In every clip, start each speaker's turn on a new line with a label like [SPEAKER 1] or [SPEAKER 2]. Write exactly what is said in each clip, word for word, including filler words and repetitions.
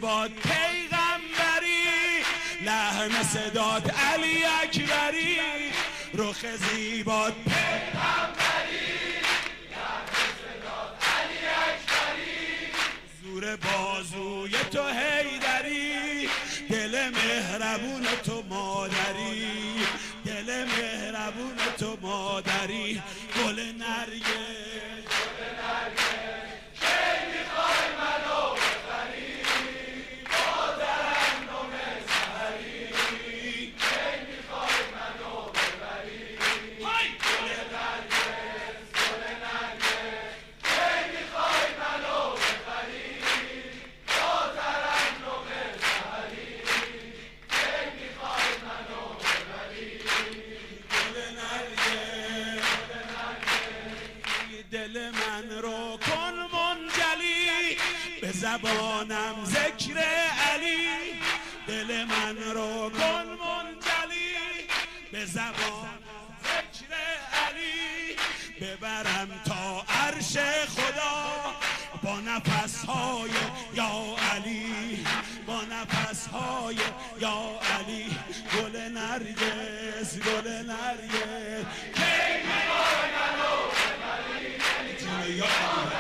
[SPEAKER 1] زیبات پیغمبری، لحن صدات علی اکبری، رخ زیبات پیغمبری، لحن صدات علی اکبری، زور بازوی تو حیدری، دل مهربون تو مادری، دل مهربون تو مادری. گل نرگس گل نرگس کی میخوای منو ببری، با ترنم سحری کی میخوای منو ببری. گل نرگس گل نرگس کی میخوای منو ببری، با ترنم سحری کی میخوای منو ببری. گل نرگس دل من رو کن منجلی، به زبانم ذکر علی، دل من رو کن منجلی، به زبانم ذکر علی، ببرم تا عرش خدا با نفسهای یا علی، با نفسهای یا علی. گل نرگس گل نرگس کی میخوای منو ببری، یا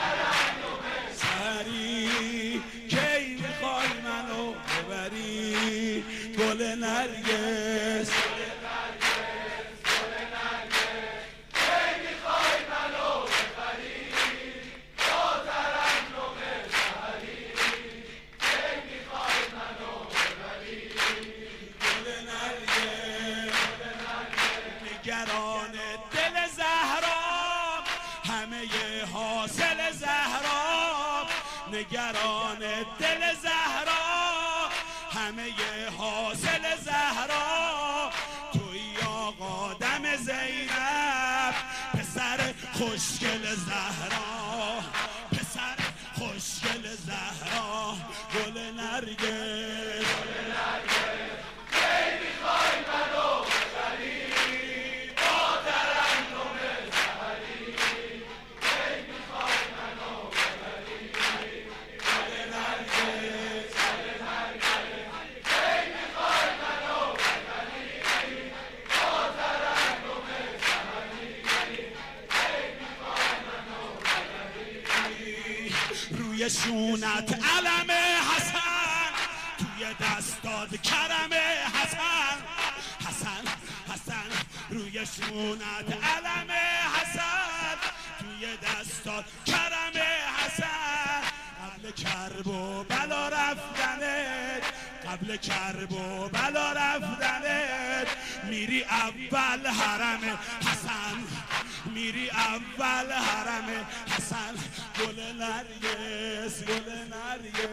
[SPEAKER 1] سری کی میخوای منو ببری. گل نرگس نگران دل زهرا همه حاصل زهرا، نگران دل زهرا همه حاصل زهرا. توی آقا دم زینب پسر خوشگل زهرا، پسر خوشگل زهرا. گل نرگس گل نرگس کی میخوای منو ببری، با ترنم سحری کی میخوای منو ببری. گل نرگس گل نرگس کی میخوای منو ببری، با ترنم سحری کی میخوای منو ببری. روی شونت علم حسن، توی دستات کرم حسن، حسن حسن روی شونت علم حسن، توی دستات کرم حسن. قبل کرب و بلا رفتنت، قبل کرب و بلا رفتنت، میری اول حرم حسن، میری اول حرم حسن. گل نرگس گل نرگس